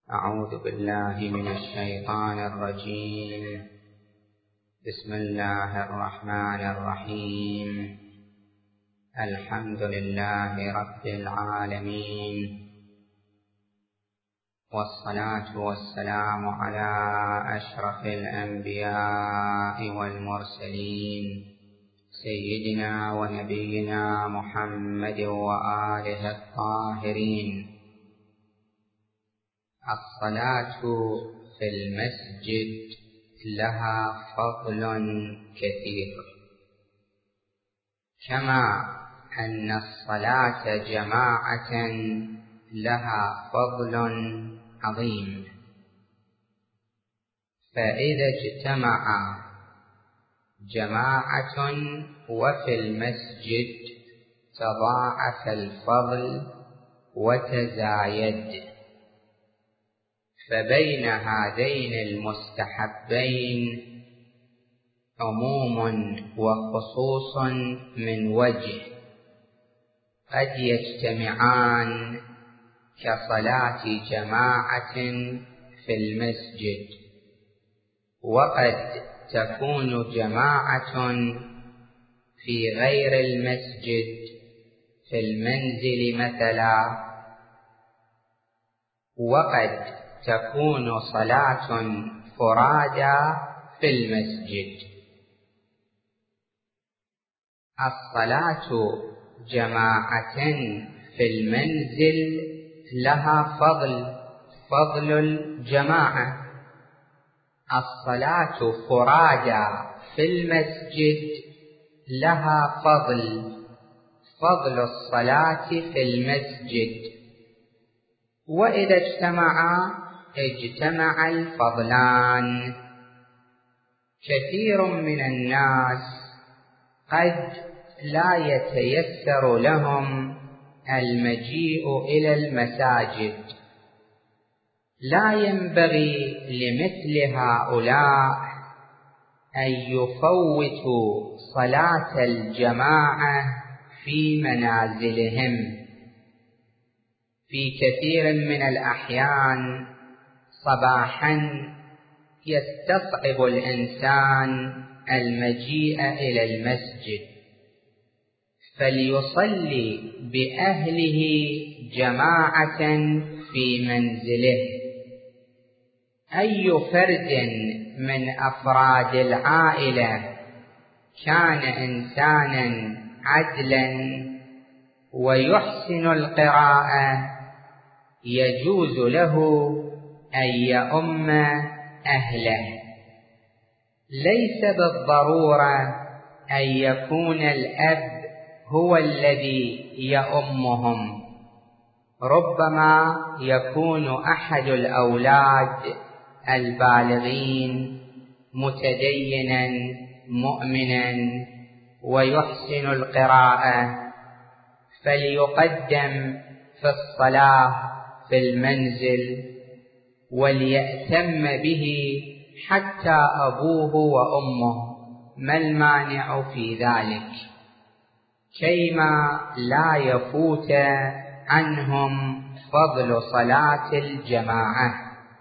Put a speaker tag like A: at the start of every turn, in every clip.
A: أعوذ بالله من الشيطان الرجيم. بسم الله الرحمن الرحيم. الحمد لله رب العالمين، والصلاة والسلام على أشرف الأنبياء والمرسلين سيدنا ونبينا محمد وآله الطاهرين. الصلاة في المسجد لها فضل كثير، كما أن الصلاة جماعة لها فضل عظيم. فإذا اجتمع جماعة وفي المسجد تضاعف الفضل وتزايد. فبين هذين المستحبين عموم وخصوص من وجه، قد يجتمعان كصلاة جماعة في المسجد، وقد تكون جماعة في غير المسجد في المنزل مثلا، وقد تكون صلاة فرادى في المسجد. الصلاة جماعة في المنزل لها فضل الجماعة. الصلاة فرادى في المسجد لها فضل الصلاة في المسجد. وإذا اجتمع الفضلان. كثير من الناس قد لا يتيسر لهم المجيء إلى المساجد. لا ينبغي لمثل هؤلاء أن يفوتوا صلاة الجماعة في منازلهم. في كثير من الأحيان صباحا يستصعب الإنسان المجيء إلى المسجد، فليصلي بأهله جماعة في منزله. أي فرد من أفراد العائلة كان إنسانا عدلا ويحسن القراءة يجوز له أن يؤم أهله. ليس بالضرورة أن يكون الأب هو الذي يؤمهم، ربما يكون أحد الأولاد البالغين متدينا مؤمنا ويحسن القراءة، فليقدم في الصلاة في المنزل وليأتم به حتى أبوه وأمه. ما المانع في ذلك؟ كيما لا يفوت عنهم فضل صلاة الجماعة.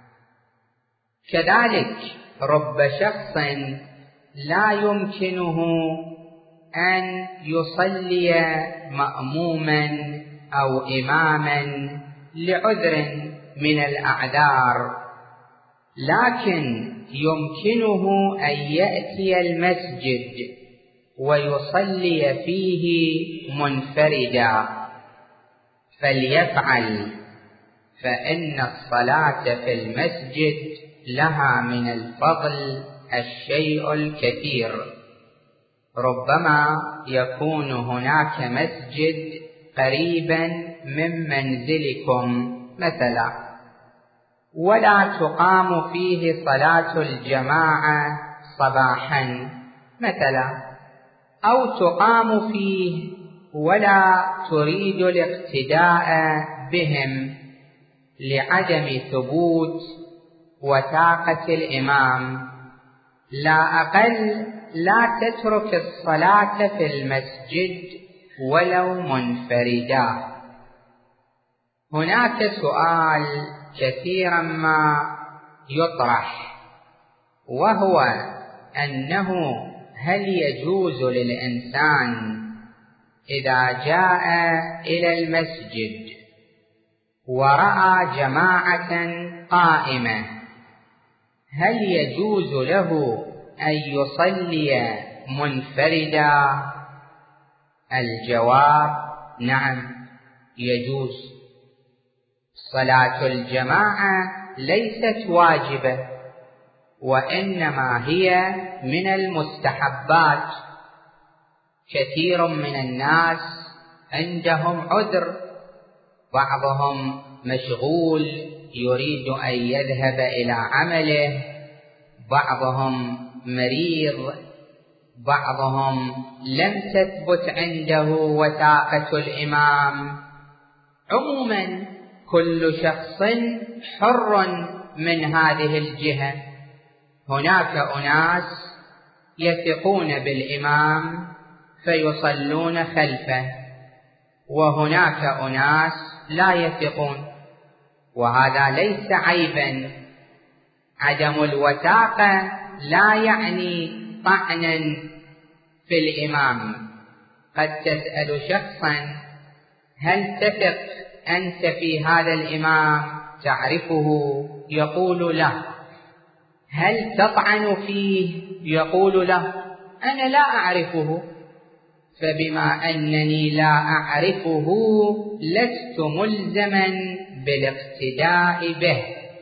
A: كذلك رب شخص لا يمكنه أن يصلي مأموما أو إماما لعذر من الأعذار، لكن يمكنه أن يأتي المسجد ويصلي فيه منفردا، فليفعل. فإن الصلاة في المسجد لها من الفضل الشيء الكثير. ربما يكون هناك مسجد قريبا من منزلكم مثلا، ولا تقام فيه صلاة الجماعة صباحا مثلا، أو تقام فيه ولا تريد الاقتداء بهم لعدم ثبوت وثاقة الإمام. لا أقل لا تترك الصلاة في المسجد ولو منفردا. هناك سؤال كثيرا ما يطرح، وهو أنه هل يجوز للإنسان إذا جاء إلى المسجد ورأى جماعة قائمة هل يجوز له أن يصلي منفردا؟ الجواب نعم يجوز. صلاة الجماعة ليست واجبة، وإنما هي من المستحبات. كثير من الناس عندهم عذر، بعضهم مشغول يريد أن يذهب إلى عمله، بعضهم مريض، بعضهم لم تثبت عنده وثاقة الإمام. عموما كل شخص حر من هذه الجهة. هناك أناس يثقون بالإمام فيصلون خلفه، وهناك أناس لا يثقون، وهذا ليس عيبا. عدم الوثاقة لا يعني طعنا في الإمام. قد تسأل شخصا هل تثق أنت في هذا الإمام تعرفه؟ يقول لا. هل تطعن فيه؟ يقول لا أنا لا أعرفه. فبما أنني لا أعرفه لست ملزما بالاقتداء به.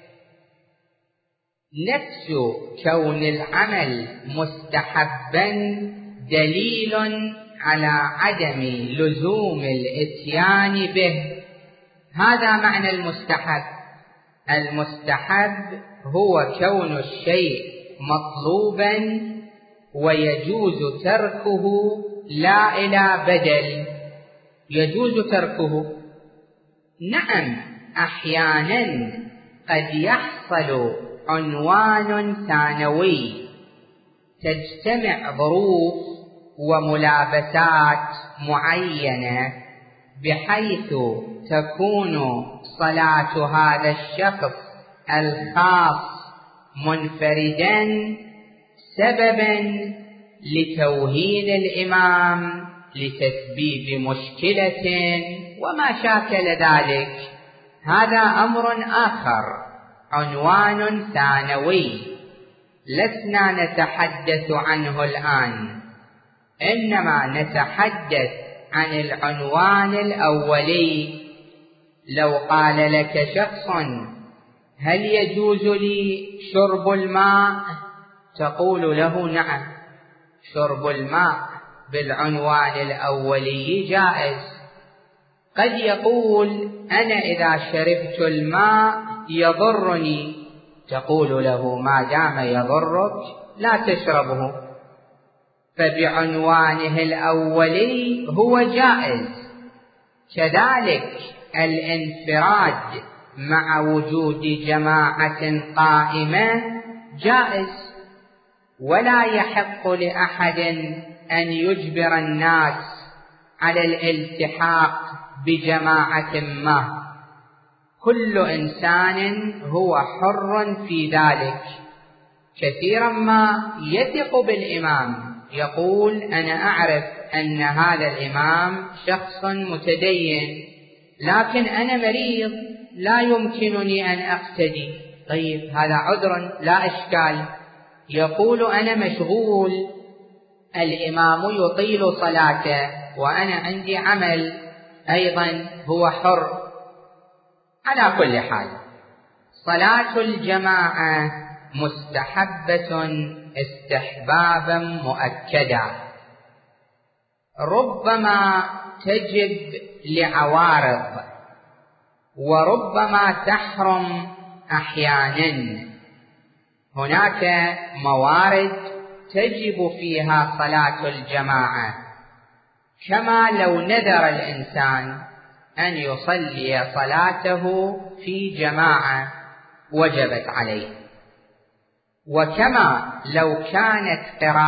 A: نفس كون العمل مستحبا دليل على عدم لزوم الإتيان به. هذا معنى المستحب. المستحب هو كون الشيء مطلوبا ويجوز تركه لا إلى بدل، يجوز تركه. نعم أحيانا قد يحصل عنوان ثانوي، تجتمع ظروف وملابسات معينة بحيث تكون صلاة هذا الشخص الخاص منفردا سببا لتوهين الإمام، لتسبيب مشكلة وما شاكل ذلك. هذا أمر آخر، عنوان ثانوي لسنا نتحدث عنه الآن، إنما نتحدث عن العنوان الأولي. لو قال لك شخص هل يجوز لي شرب الماء؟ تقول له نعم، شرب الماء بالعنوان الأولي جائز. قد يقول أنا إذا شربت الماء يضرني، تقول له ما دام يضرك لا تشربه. فبعنوانه الأولي هو جائز. كذلك الانفراد مع وجود جماعة قائمة جائز، ولا يحق لأحد أن يجبر الناس على الالتحاق بجماعة ما. كل إنسان هو حر في ذلك. كثيرا ما يثق بالإمام، يقول أنا أعرف أن هذا الإمام شخص متدين، لكن أنا مريض لا يمكنني أن أقتدي. طيب هذا عذر لا إشكال. يقول أنا مشغول، الإمام يطيل صلاته وأنا عندي عمل، أيضا هو حر. على كل حال صلاة الجماعة مستحبة استحبابا مؤكدا، ربما تجب لعوارض وربما تحرم أحيانا. هناك موارد تجب فيها صلاة الجماعة، كما لو نذر الإنسان أن يصلي صلاته في جماعة وجبت عليه، وكما لو كانت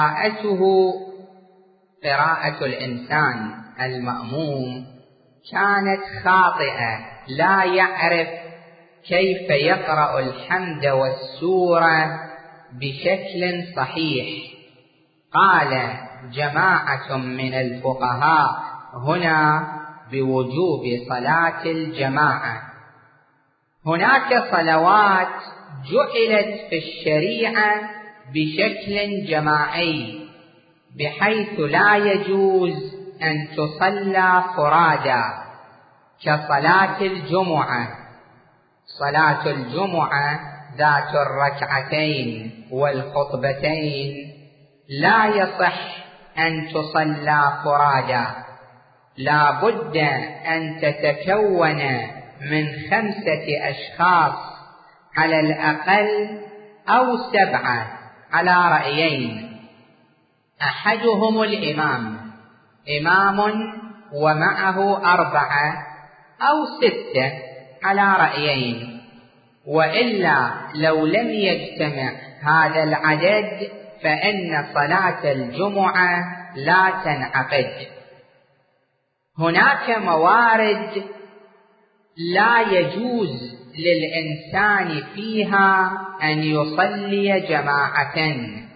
A: قراءة الإنسان المأموم كانت خاطئة، لا يعرف كيف يقرأ الحمد والسورة بشكل صحيح. قال جماعة من الفقهاء هنا بوجوب صلاة الجماعة. هناك صلوات جعلت في الشريعة بشكل جماعي بحيث لا يجوز أن تصلى فرادى، كصلاة الجمعة. صلاة الجمعة ذات الركعتين والخطبتين لا يصح أن تصلى فرادى، لا بد أن تتكون من 5 أشخاص على الأقل أو 7 على رأيين. أحدهم الإمام، إمام ومعه 4 أو 6 على رأيين، وإلا لو لم يجتمع هذا العدد فإن صلاة الجمعة لا تنعقد. هناك موارد لا يجوز للإنسان فيها أن يصلي جماعة،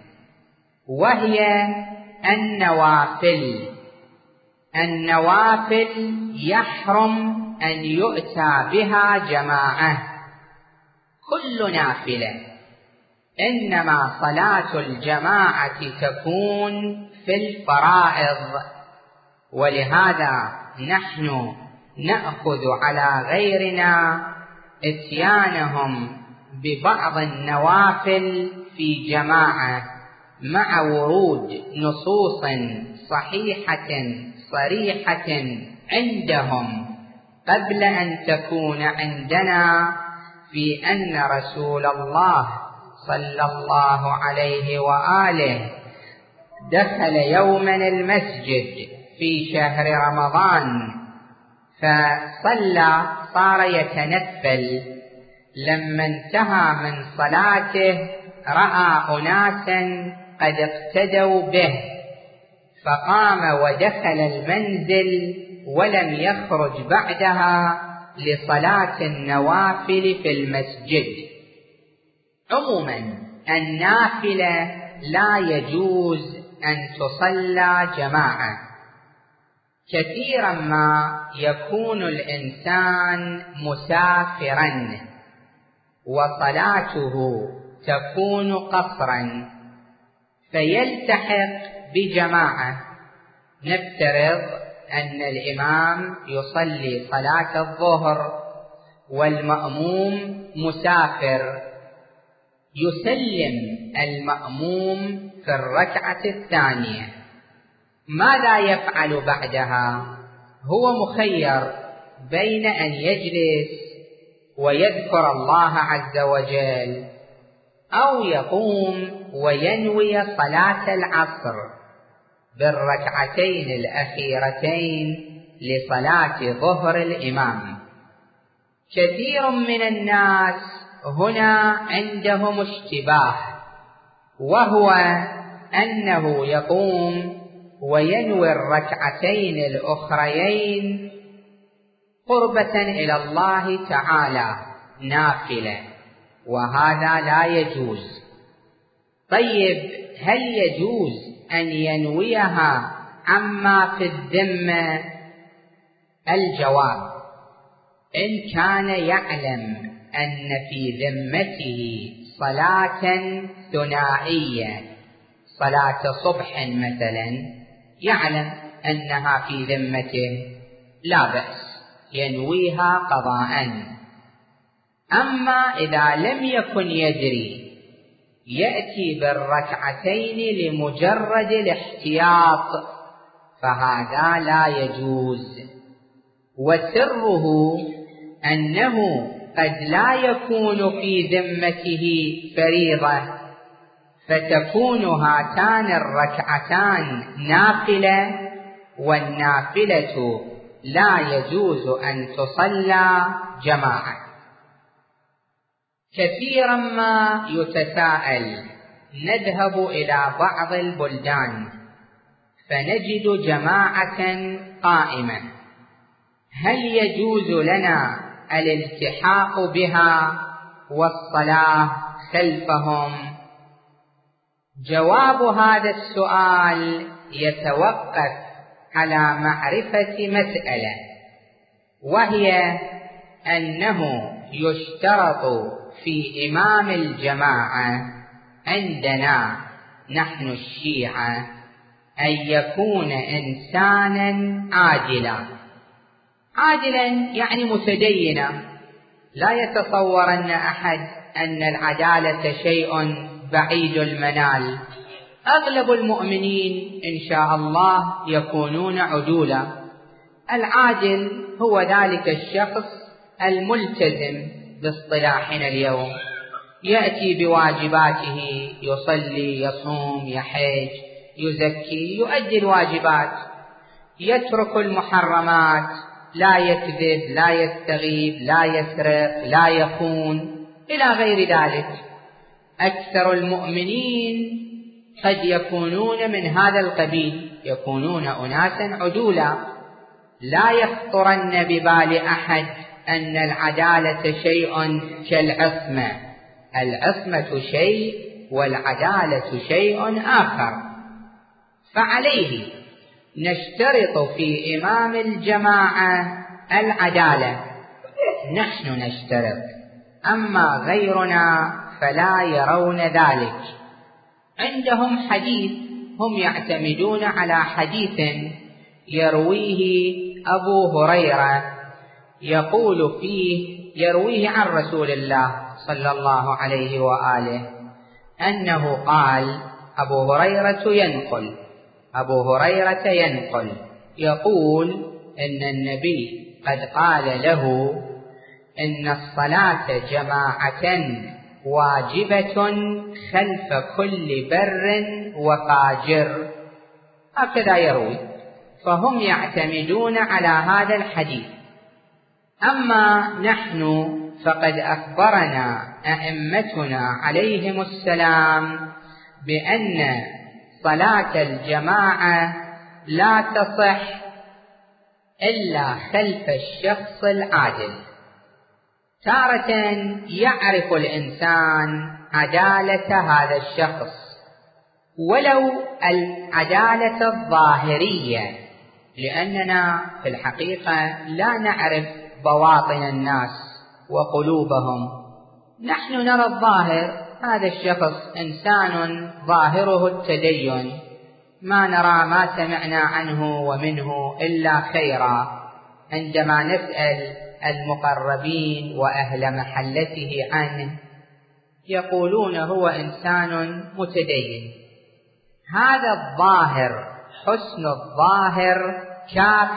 A: وهي النوافل. النوافل يحرم أن يؤتى بها جماعة، كل نافلة، إنما صلاة الجماعة تكون في الفرائض. ولهذا نحن نأخذ على غيرنا إتيانهم ببعض النوافل في جماعة مع ورود نصوص صحيحة صريحة عندهم قبل أن تكون عندنا، في أن رسول الله صلى الله عليه وآله دخل يوما المسجد في شهر رمضان فصلى، صار يتنفل. لما انتهى من صلاته رأى أناسا قد اقتدوا به، فقام ودخل المنزل ولم يخرج بعدها لصلاة النوافل في المسجد. عموما النافلة لا يجوز أن تصلى جماعة. كثيرا ما يكون الإنسان مسافرا وصلاته تكون قصرا فيلتحق بجماعة. نفترض أن الإمام يصلي صلاة الظهر والمأموم مسافر، يسلم المأموم في الركعة الثانية. ماذا يفعل بعدها؟ هو مخير بين أن يجلس ويذكر الله عز وجل أو يقوم وينوي صلاة العصر بالركعتين الأخيرتين لصلاة ظهر الإمام. كثير من الناس هنا عندهم اشتباه، وهو أنه يقوم وينوي الركعتين الأخريين قربة إلى الله تعالى نافلة، وهذا لا يجوز. طيب هل يجوز أن ينويها عما في الذمة؟ الجواب: إن كان يعلم أن في ذمته صلاة ثنائية، صلاة صبح مثلا، يعلم أنها في ذمته، لا بأس ينويها قضاء. أما إذا لم يكن يدري، يأتي بالركعتين لمجرد الاحتياط، فهذا لا يجوز. وسره أنه قد لا يكون في ذمته فريضة، فتكون هاتان الركعتان نافلة، والنافلة لا يجوز أن تصلى جماعة. كثيرا ما يتساءل، نذهب إلى بعض البلدان فنجد جماعة قائمة، هل يجوز لنا الالتحاق بها والصلاة خلفهم؟ جواب هذا السؤال يتوقف على معرفة مسألة، وهي أنه يشترط في إمام الجماعة عندنا نحن الشيعة أن يكون إنسانا عاجلا يعني متدينا. لا يتصورن أحد أن العدالة شيء بعيد المنال. أغلب المؤمنين إن شاء الله يكونون عدولا. العاجل هو ذلك الشخص الملتزم باصطلاحنا اليوم، يأتي بواجباته، يصلي، يصوم، يحج، يزكي، يؤدي الواجبات، يترك المحرمات، لا يكذب، لا يستغيب، لا يسرق، لا يخون، إلى غير ذلك. أكثر المؤمنين قد يكونون من هذا القبيل، يكونون أناسا عدولا. لا يخطرن ببال أحد أن العدالة شيء كالعصمة. العصمة شيء والعدالة شيء آخر. فعليه نشترط في إمام الجماعة العدالة، نحن نشترط، أما غيرنا فلا يرون ذلك. عندهم حديث، هم يعتمدون على حديث يرويه أبو هريرة، يقول فيه، يرويه عن رسول الله صلى الله عليه وآله أنه قال، أبو هريرة ينقل يقول إن النبي قد قال له إن الصلاة جماعة واجبة خلف كل بر وفاجر، هكذا يروي. فهم يعتمدون على هذا الحديث. أما نحن فقد أخبرنا أئمتنا عليهم السلام بأن صلاة الجماعة لا تصح إلا خلف الشخص العادل. تارة يعرف الإنسان عدالة هذا الشخص ولو العدالة الظاهرية، لأننا في الحقيقة لا نعرف بواطن الناس وقلوبهم. نحن نرى الظاهر، هذا الشخص إنسان ظاهره التدين، ما سمعنا عنه ومنه إلا خيرا. عندما نسأل المقربين وأهل محلته عنه يقولون هو إنسان متدين. هذا الظاهر، حسن الظاهر كاف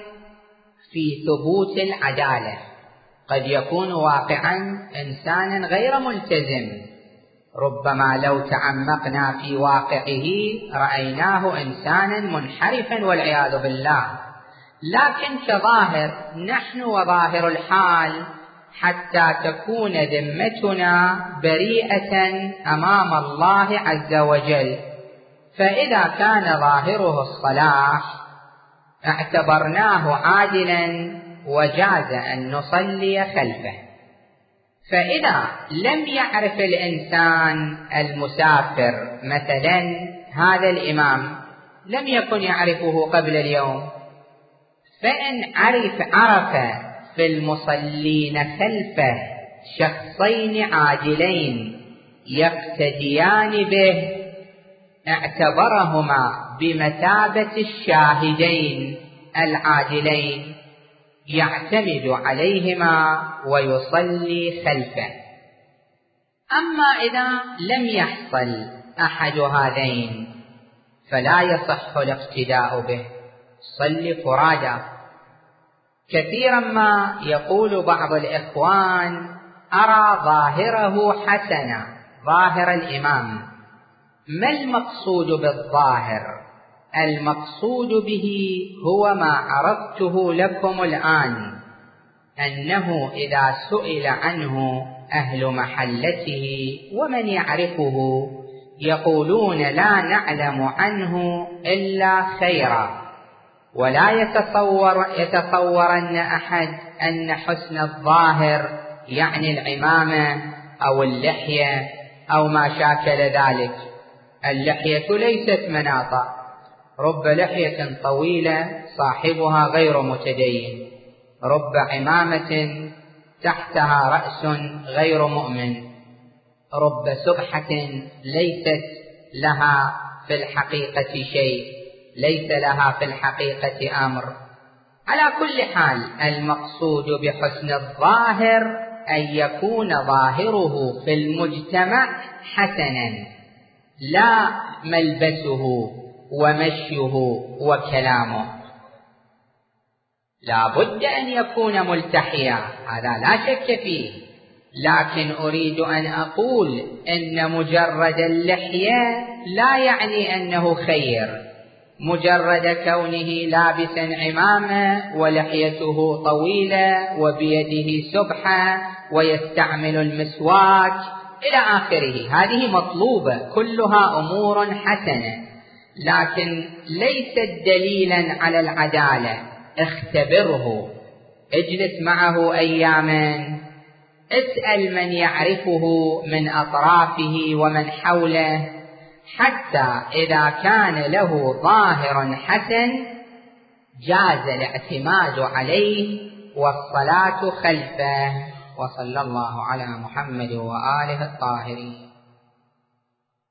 A: في ثبوت العدالة. قد يكون واقعا إنسانا غير ملتزم، ربما لو تعمقنا في واقعه رأيناه إنسانا منحرفا والعياذ بالله، لكن كظاهر نحن وظاهر الحال حتى تكون ذمتنا بريئة أمام الله عز وجل. فإذا كان ظاهره الصلاح اعتبرناه عادلا وجاز أن نصلي خلفه. فإذا لم يعرف الإنسان المسافر مثلا هذا الإمام، لم يكن يعرفه قبل اليوم، فإن عرف في المصلين خلفه شخصين عادلين يقتديان به، اعتبرهما بمثابة الشاهدين العادلين، يعتمد عليهما ويصلي خلفه. أما إذا لم يحصل أحد هذين فلا يصح الاقتداء به، صل فرادا. كثيرا ما يقول بعض الإخوان أرى ظاهره حسنا، ظاهر الإمام. ما المقصود بالظاهر؟ المقصود به هو ما عرضته لكم الآن، أنه إذا سئل عنه أهل محلته ومن يعرفه يقولون لا نعلم عنه إلا خيرا، ولا يتصورن أحد أن حسن الظاهر يعني العمامة أو اللحية أو ما شاكل ذلك. اللحية ليست مناطة، رب لحية طويلة صاحبها غير متدين، رب عمامة تحتها رأس غير مؤمن، رب سبحة ليست لها في الحقيقة شيء، ليس لها في الحقيقة أمر. على كل حال المقصود بحسن الظاهر أن يكون ظاهره في المجتمع حسنا، لا ملبسه ومشيه وكلامه. لا بد أن يكون ملتحيا، هذا لا شك فيه، لكن أريد أن أقول إن مجرد اللحية لا يعني أنه خير، مجرد كونه لابسا عمامة ولحيته طويلة وبيده سبحة ويستعمل المسواك إلى آخره، هذه مطلوبة، كلها أمور حسنة، لكن ليست دليلا على العدالة. اختبره، اجلس معه أياما، اسأل من يعرفه من أطرافه ومن حوله، حتى إذا كان له ظاهر حسن جاز الاعتماد عليه والصلاة خلفه. وصلى الله على محمد وآله الطاهرين.